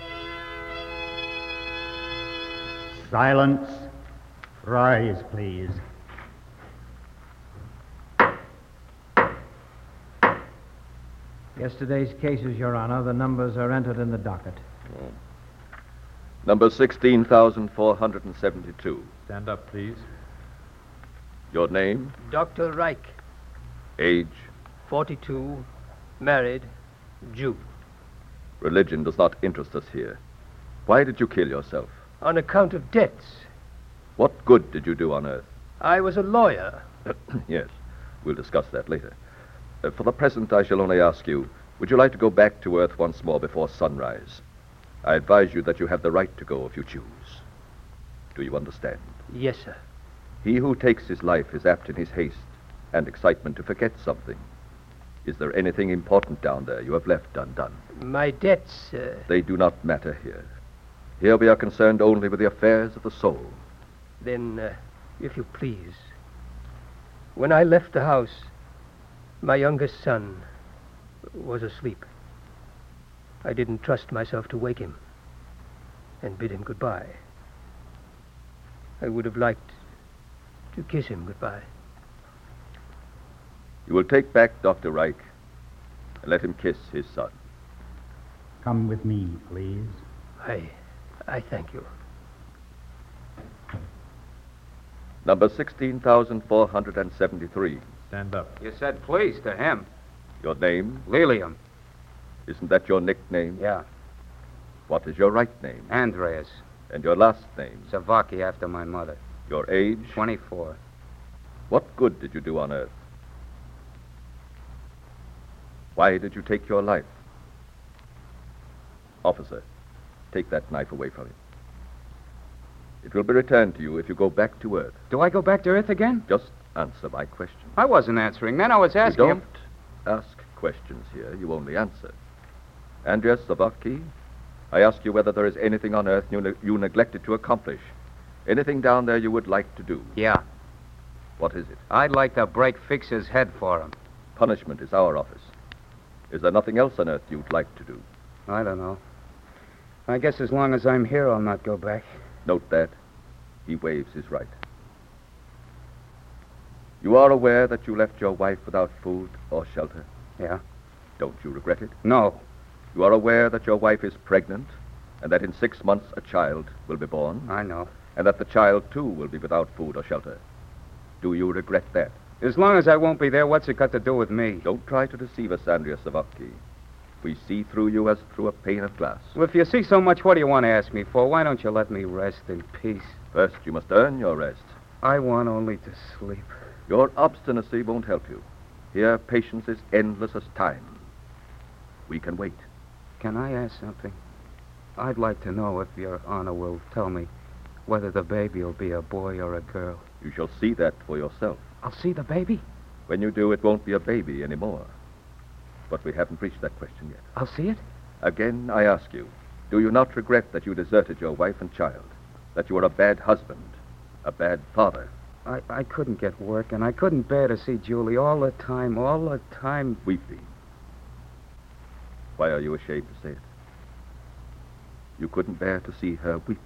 Silence. Rise, please. Yesterday's cases, Your Honor. The numbers are entered in the docket. Oh. Number sixteen thousand four hundred seventy-two. Stand up, please. Your name? Doctor Reich. Age? forty-two. Married. Jew. Religion does not interest us here. Why did you kill yourself? On account of debts. What good did you do on earth? I was a lawyer. Yes, we'll discuss that later. Uh, for the present, I shall only ask you, would you like to go back to Earth once more before sunrise? I advise you that you have the right to go if you choose. Do you understand? Yes, sir. He who takes his life is apt in his haste and excitement to forget something. Is there anything important down there you have left undone? My debts, uh... They do not matter here. Here we are concerned only with the affairs of the soul. Then, uh, if you please, when I left the house, my youngest son was asleep. I didn't trust myself to wake him and bid him goodbye. I would have liked to kiss him goodbye. You will take back Doctor Reich and let him kiss his son. Come with me, please. I... I thank you. Number sixteen thousand four hundred seventy-three. Stand up. You said please to him. Your name? Lilium. Isn't that your nickname? Yeah. What is your right name? Andreas. And your last name? Savaki, after my mother. Your age? twenty-four. What good did you do on Earth? Why did you take your life? Officer, take that knife away from him. It will be returned to you if you go back to Earth. Do I go back to Earth again? Just answer my question. I wasn't answering then. I was asking You don't him... ask questions here. You only answer. Andreas Savaki, I ask you whether there is anything on Earth you, ne- you neglected to accomplish. Anything down there you would like to do. Yeah. What is it? I'd like to break Fix's head for him. Punishment is our office. Is there nothing else on Earth you'd like to do? I don't know. I guess as long as I'm here, I'll not go back. Note that. He waives his right. You are aware that you left your wife without food or shelter? Yeah. Don't you regret it? No. You are aware that your wife is pregnant, and that in six months a child will be born? I know. And that the child, too, will be without food or shelter? Do you regret that? As long as I won't be there, what's it got to do with me? Don't try to deceive us, Andrea Savaki. We see through you as through a pane of glass. Well, if you see so much, what do you want to ask me for? Why don't you let me rest in peace? First, you must earn your rest. I want only to sleep. Your obstinacy won't help you. Here, patience is endless as time. We can wait. Can I ask something? I'd like to know if Your Honor will tell me whether the baby will be a boy or a girl. You shall see that for yourself. I'll see the baby? When you do, it won't be a baby anymore. But we haven't reached that question yet. I'll see it? Again, I ask you, do you not regret that you deserted your wife and child? That you were a bad husband, a bad father? I, I couldn't get work, and I couldn't bear to see Julie all the time, all the time. Weeping. Why are you ashamed to say it? You couldn't bear to see her weeping.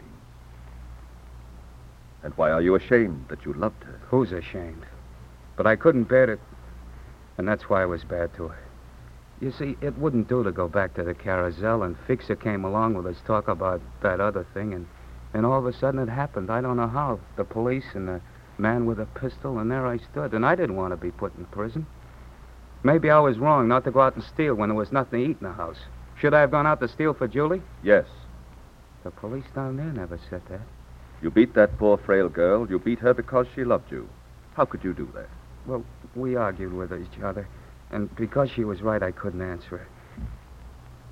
And why are you ashamed that you loved her? Who's ashamed? But I couldn't bear to... And that's why I was bad to her. You see, it wouldn't do to go back to the carousel, and Fixer came along with us talk about that other thing, and, and all of a sudden it happened. I don't know how. The police and the man with a pistol, and there I stood, and I didn't want to be put in prison. Maybe I was wrong not to go out and steal when there was nothing to eat in the house. Should I have gone out to steal for Julie? Yes. The police down there never said that. You beat that poor frail girl. You beat her because she loved you. How could you do that? Well, we argued with each other, and because she was right, I couldn't answer her.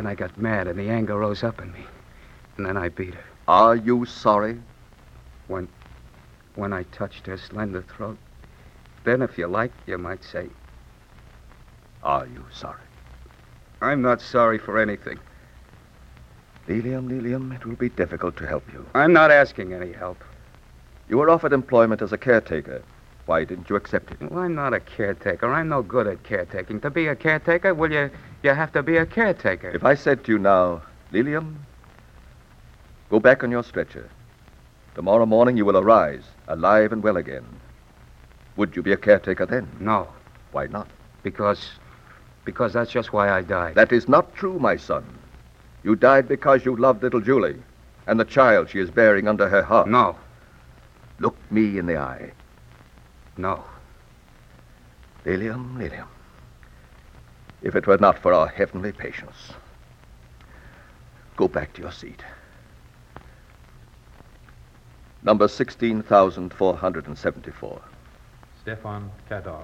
I got mad and the anger rose up in me. And then I beat her. Are you sorry? When, when I touched her slender throat, then if you like, you might say, are you sorry? I'm not sorry for anything. Lilium, Lilium, it will be difficult to help you. I'm not asking any help. You were offered employment as a caretaker. Why didn't you accept it? Well, I'm not a caretaker. I'm no good at caretaking. To be a caretaker, well, you, you have to be a caretaker. If I said to you now, Lilium, go back on your stretcher. Tomorrow morning you will arise, alive and well again. Would you be a caretaker then? No. Why not? Because, because that's just why I died. That is not true, my son. You died because you loved little Julie and the child she is bearing under her heart. No. Look me in the eye. No. Lilium, Lilium, if it were not for our heavenly patience, go back to your seat. Number sixteen thousand four hundred seventy-four. Stefan Kadar.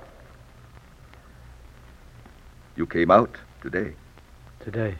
You came out today. Today.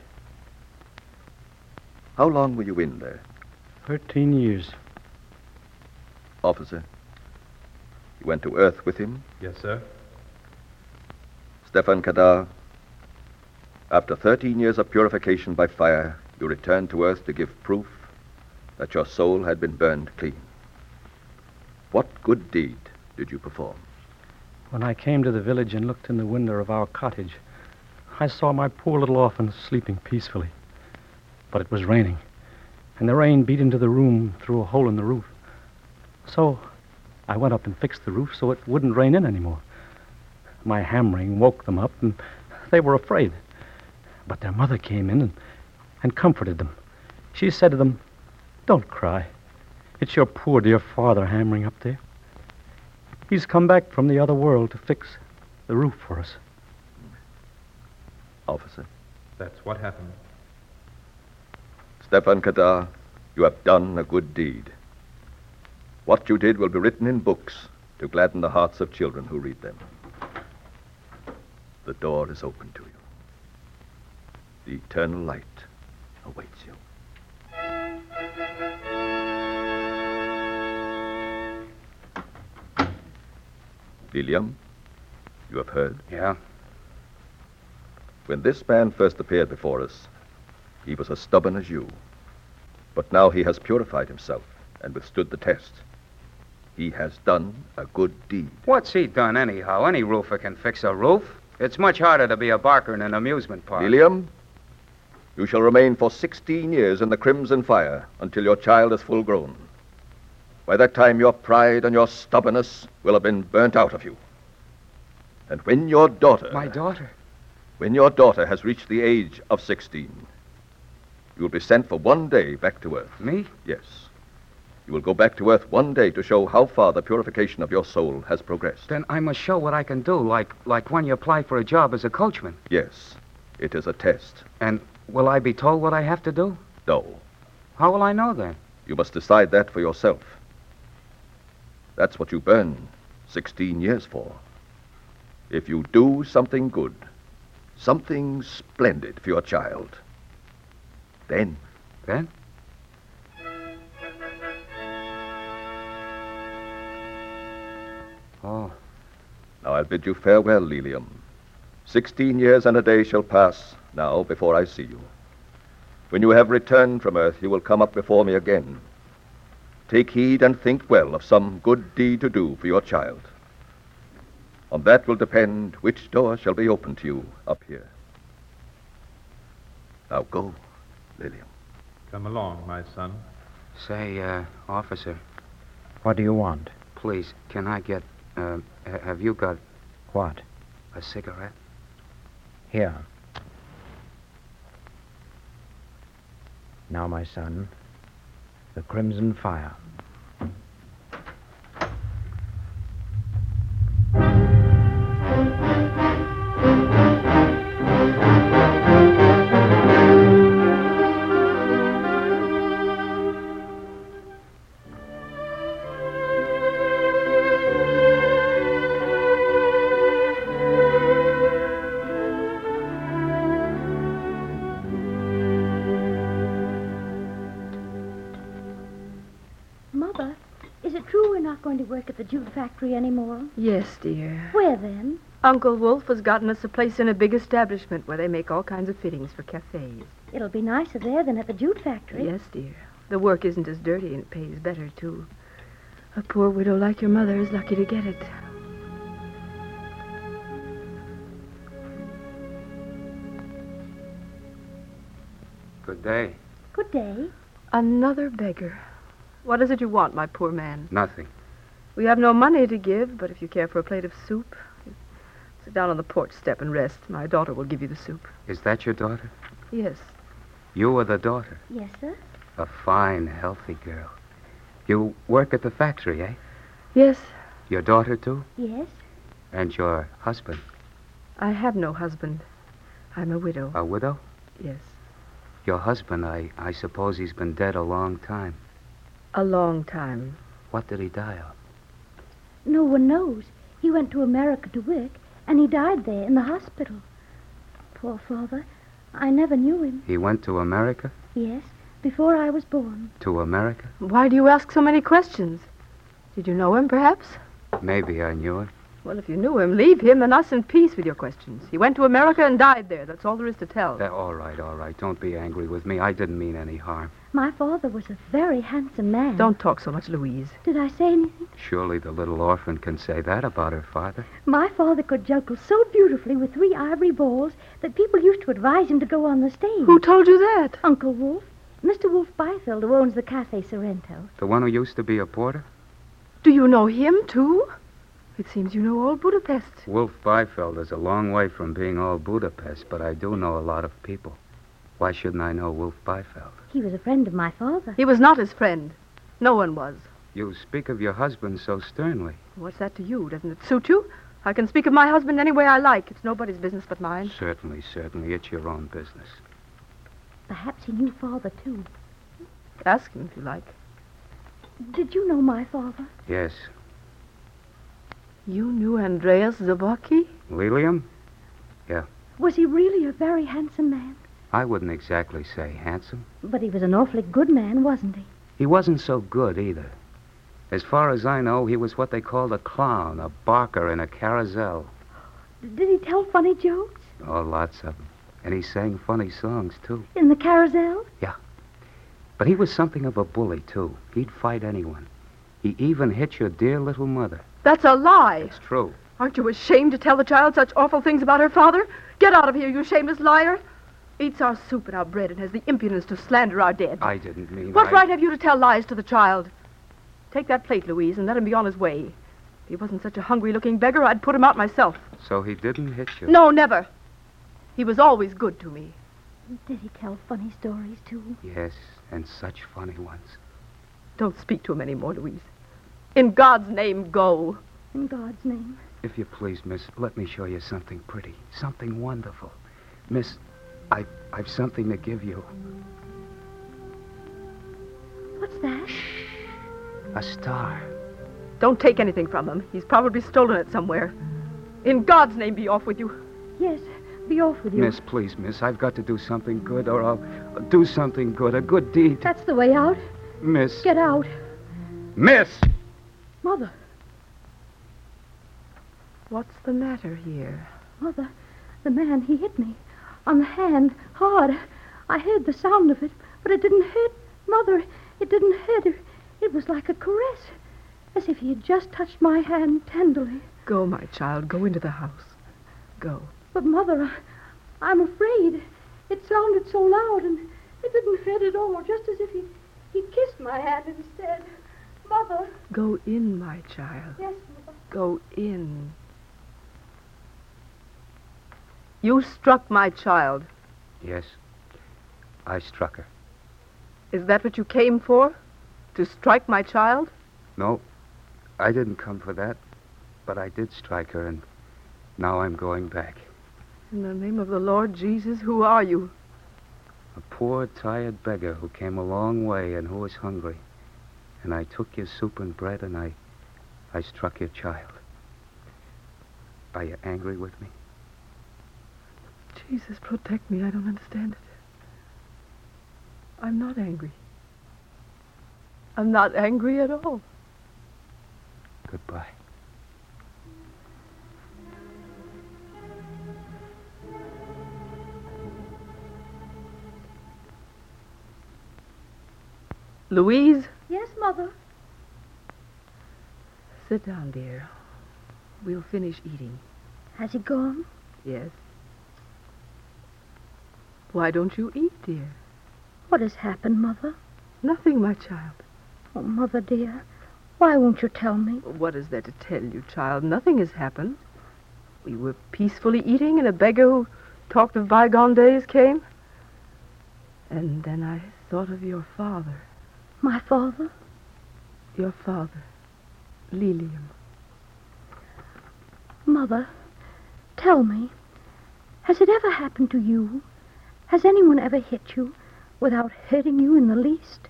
How long were you in there? Thirteen years. Officer, you went to Earth with him? Yes, sir. Stefan Kadar, after thirteen years of purification by fire, you returned to Earth to give proof that your soul had been burned clean. What good deed did you perform? When I came to the village and looked in the window of our cottage, I saw my poor little orphan sleeping peacefully. But it was raining, and the rain beat into the room through a hole in the roof. So I went up and fixed the roof so it wouldn't rain in anymore. My hammering woke them up, and they were afraid. But their mother came in and, and comforted them. She said to them, "Don't cry. It's your poor dear father hammering up there. He's come back from the other world to fix the roof for us." Officer? That's what happened. Stefan Kadar, you have done a good deed. What you did will be written in books to gladden the hearts of children who read them. The door is open to you. The eternal light awaits you. Lilium, you have heard? Yeah. When this man first appeared before us, he was as stubborn as you. But now he has purified himself and withstood the test. He has done a good deed. What's he done anyhow? Any roofer can fix a roof. It's much harder to be a barker in an amusement park. Lilium, you shall remain for sixteen years in the Crimson Fire until your child is full grown. By that time, your pride and your stubbornness will have been burnt out of you. And when your daughter... My daughter? When your daughter has reached the age of sixteen, you will be sent for one day back to Earth. Me? Yes. You will go back to Earth one day to show how far the purification of your soul has progressed. Then I must show what I can do, like like when you apply for a job as a coachman. Yes. It is a test. And will I be told what I have to do? No. How will I know then? You must decide that for yourself. That's what you burn sixteen years for. If you do something good, something splendid for your child, then... Then? Oh. Now I'll bid you farewell, Lilium. Sixteen years and a day shall pass now before I see you. When you have returned from Earth, you will come up before me again. Take heed and think well of some good deed to do for your child. On that will depend which door shall be open to you up here. Now go, Lilium. Come along, my son. Say, uh, officer. What do you want? Please, can I get, uh, ha- have you got... What? A cigarette? Here. Now, my son, the Crimson Fire. Is it true we're not going to work at the jute factory anymore? Yes, dear. Where then? Uncle Wolf has gotten us a place in a big establishment where they make all kinds of fittings for cafes. It'll be nicer there than at the jute factory. Yes, dear. The work isn't as dirty and it pays better, too. A poor widow like your mother is lucky to get it. Good day. Good day. Another beggar. What is it you want, my poor man? Nothing. We have no money to give, but if you care for a plate of soup, sit down on the porch step and rest. My daughter will give you the soup. Is that your daughter? Yes. You are the daughter? Yes, sir. A fine, healthy girl. You work at the factory, eh? Yes. Your daughter, too? Yes. And your husband? I have no husband. I'm a widow. A widow? Yes. Your husband, I, I suppose he's been dead a long time. A long time. What did he die of? No one knows. He went to America to work, and he died there in the hospital. Poor father. I never knew him. He went to America? Yes, before I was born. To America? Why do you ask so many questions? Did you know him, perhaps? Maybe I knew him. Well, if you knew him, leave him and us in peace with your questions. He went to America and died there. That's all there is to tell. Uh, all right, all right. Don't be angry with me. I didn't mean any harm. My father was a very handsome man. Don't talk so much, Louise. Did I say anything? Surely the little orphan can say that about her father. My father could juggle so beautifully with three ivory balls that people used to advise him to go on the stage. Who told you that? Uncle Wolf. Mister Wolf Byfeld, who owns the Cafe Sorrento. The one who used to be a porter? Do you know him, too? It seems you know all Budapest. Wolf Byfeld is a long way from being all Budapest, but I do know a lot of people. Why shouldn't I know Wolf Byfeld? He was a friend of my father. He was not his friend. No one was. You speak of your husband so sternly. What's that to you? Doesn't it suit you? I can speak of my husband any way I like. It's nobody's business but mine. Certainly, certainly. It's your own business. Perhaps he knew father, too. Ask him if you like. Did you know my father? Yes. You knew Andreas Zabocki? Lilium? Yeah. Was he really a very handsome man? I wouldn't exactly say handsome. But he was an awfully good man, wasn't he? He wasn't so good, either. As far as I know, he was what they called a clown, a barker in a carousel. Did he tell funny jokes? Oh, lots of them. And he sang funny songs, too. In the carousel? Yeah. But he was something of a bully, too. He'd fight anyone. He even hit your dear little mother. That's a lie. It's true. Aren't you ashamed to tell the child such awful things about her father? Get out of here, you shameless liar. Eats our soup and our bread and has the impudence to slander our dead. I didn't mean What I... right have you to tell lies to the child? Take that plate, Louise, and let him be on his way. If he wasn't such a hungry-looking beggar, I'd put him out myself. So he didn't hit you? No, never. He was always good to me. Did he tell funny stories, too? Yes, and such funny ones. Don't speak to him anymore, Louise. In God's name, go. In God's name. If you please, miss, let me show you something pretty, something wonderful. Miss, I, I've something to give you. What's that? A star. Don't take anything from him. He's probably stolen it somewhere. In God's name, be off with you. Yes, be off with you. Miss, please, miss, I've got to do something good, or I'll do something good, a good deed. That's the way out. Miss. Get out. Miss! Mother. What's the matter here? Mother, the man, he hit me. On the hand, hard. I heard the sound of it, but it didn't hurt. Mother, it didn't hurt. It, it was like a caress, as if he had just touched my hand tenderly. Go, my child. Go into the house. Go. But, Mother, I, I'm afraid. It sounded so loud, and it didn't hurt at all, just as if he, he kissed my hand instead. Mother. Go in, my child. Yes, Mother. Go in. You struck my child. Yes, I struck her. Is that what you came for? To strike my child? No, I didn't come for that, but I did strike her, and now I'm going back. In the name of the Lord Jesus, who are you? A poor, tired beggar who came a long way and who was hungry. And I took your soup and bread, and I, I struck your child. Are you angry with me? Jesus, protect me. I don't understand it. I'm not angry. I'm not angry at all. Goodbye. Louise, Yes, Mother. sit down, dear. We'll finish eating. Has he gone? Yes. Why don't you eat, dear? What has happened, Mother? Nothing, my child. Oh, Mother dear, why won't you tell me? What is there to tell you, child? Nothing has happened. We were peacefully eating, and a beggar who talked of bygone days came. And then I thought of your father. My father? Your father, Lilium. Mother, tell me, has it ever happened to you? Has anyone ever hit you without hurting you in the least?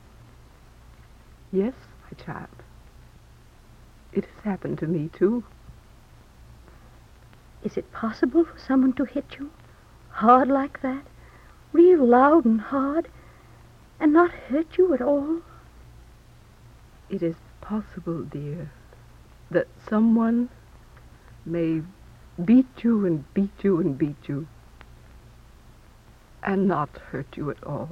Yes, my child. It has happened to me, too. Is it possible for someone to hit you hard like that, real loud and hard, and not hurt you at all? It is possible, dear, that someone may beat you and beat you and beat you and not hurt you at all.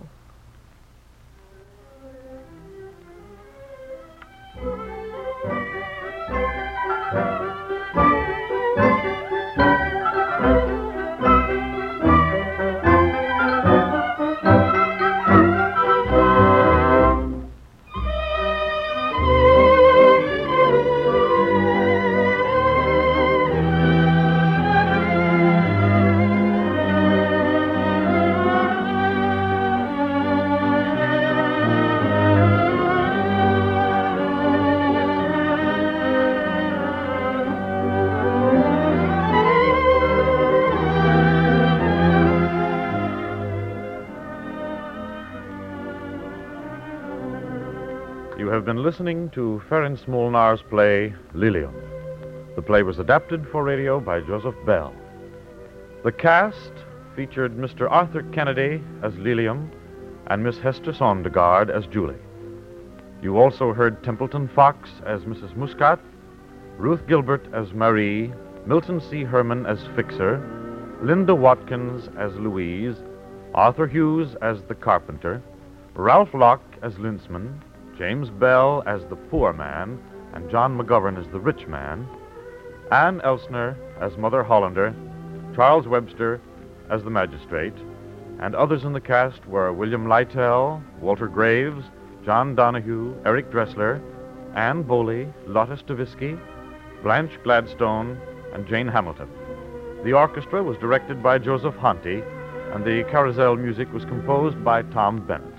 You have been listening to Ferenc Molnar's play, Lilium. The play was adapted for radio by Joseph Bell. The cast featured Mister Arthur Kennedy as Lilium and Miss Hester Sondergaard as Julie. You also heard Templeton Fox as Missus Muscat, Ruth Gilbert as Marie, Milton C. Herman as Fixer, Linda Watkins as Louise, Arthur Hughes as the Carpenter, Ralph Locke as Lintzman, James Bell as the Poor Man, and John McGovern as the Rich Man, Ann Elsner as Mother Hollander, Charles Webster as the Magistrate, and others in the cast were William Lytell, Walter Graves, John Donahue, Eric Dressler, Anne Boley, Lotta Stavisky, Blanche Gladstone, and Jane Hamilton. The orchestra was directed by Joseph Honte, and the carousel music was composed by Tom Bennett.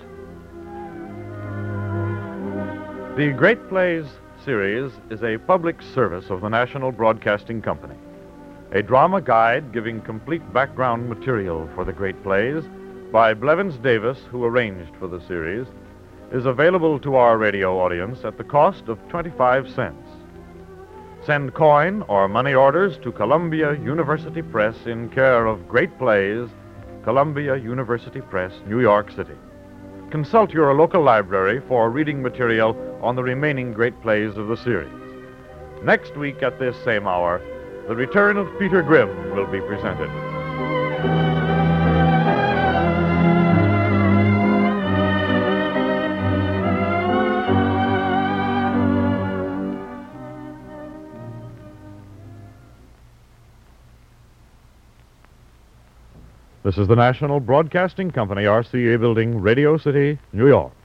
The Great Plays series is a public service of the National Broadcasting Company. A drama guide giving complete background material for the Great Plays by Blevins Davis, who arranged for the series, is available to our radio audience at the cost of twenty-five cents. Send coin or money orders to Columbia University Press in care of Great Plays, Columbia University Press, New York City. Consult your local library for reading material on the remaining Great Plays of the series. Next week at this same hour, the return of Peter Grimm will be presented. This is the National Broadcasting Company, R C A Building, Radio City, New York.